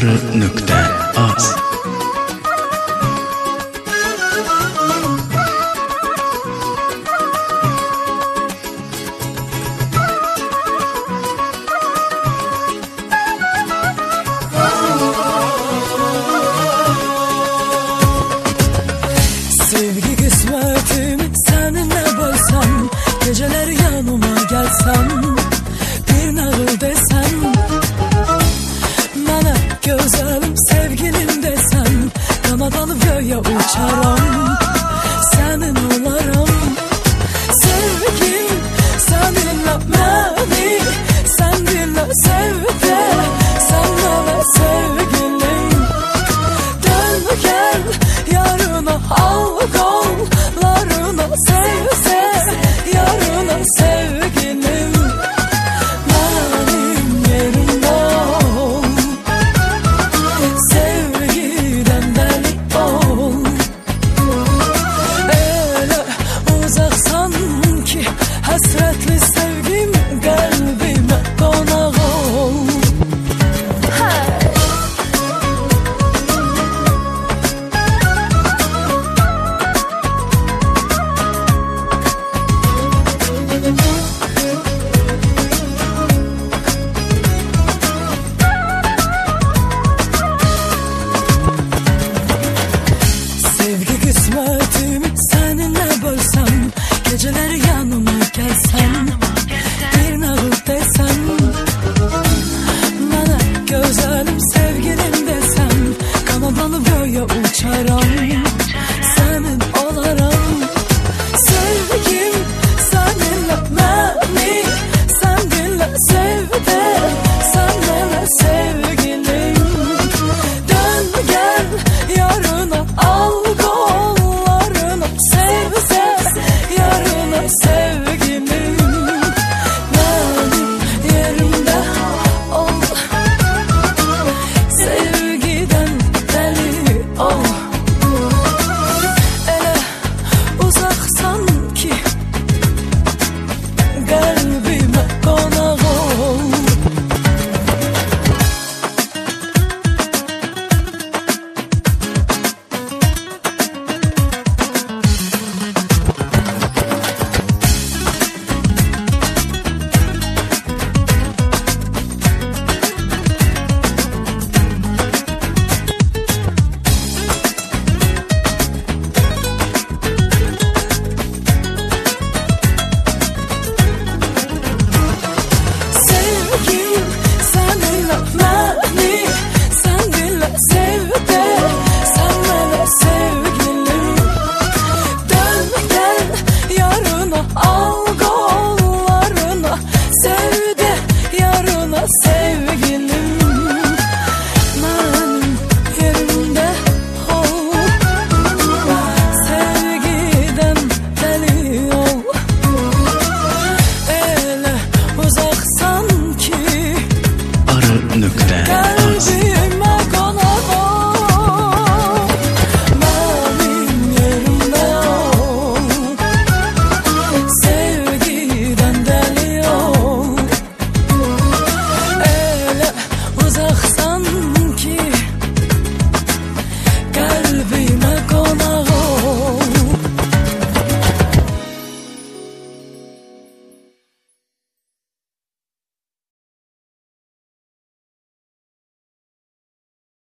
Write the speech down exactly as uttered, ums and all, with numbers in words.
sarı nöqtə az. Sevgi kısmetim seninle bölsem, geceler yanıma gelsen, bir nağıl desem, bana güzelim sevgilim desen, kanat alıp göğe uçarım, senin olarım. Sevgim sen dinle beni, sen dinle sevde, sen bana sevgilim. Dön gel yarına, al kollarına, sevse yarına sevgilim. Benim yerimde ol, sevgiden deli ol. Öyle uzaksan ki hasretli sevgim, kalbime konak ol. Sevgi kısmetimi seninle bölsem, geceler